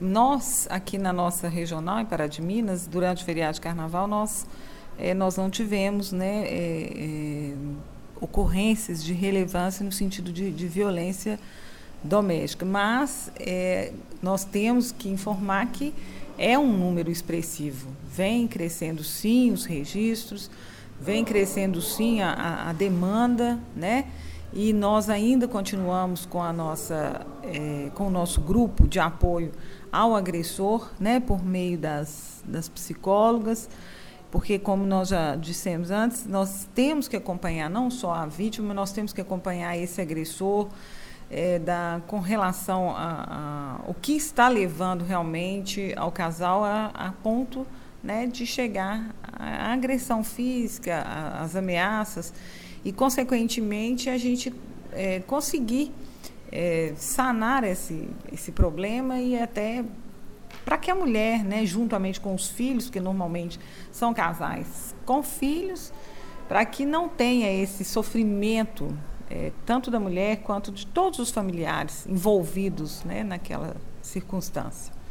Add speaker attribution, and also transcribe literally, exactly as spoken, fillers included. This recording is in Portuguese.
Speaker 1: nós, aqui na nossa regional, em Pará de Minas, durante o feriado de carnaval, nós, é, nós não tivemos, né, é, é, ocorrências de relevância no sentido de, de violência doméstica. Mas é, nós temos que informar que é um número expressivo. Vem crescendo, sim, os registros, vem crescendo, sim, a, a demanda, né? E nós ainda continuamos com, a nossa, é, com o nosso grupo de apoio ao agressor, né, por meio das, das psicólogas, porque, como nós já dissemos antes, nós temos que acompanhar não só a vítima, mas nós temos que acompanhar esse agressor é, da, com relação a, a o que está levando realmente ao casal a, a ponto, né, de chegar à agressão física, às ameaças, e, consequentemente, a gente é, conseguir é, sanar esse, esse problema e até para que a mulher, né, juntamente com os filhos, que normalmente são casais com filhos, para que não tenha esse sofrimento, é, tanto da mulher quanto de todos os familiares envolvidos, né, naquela circunstância.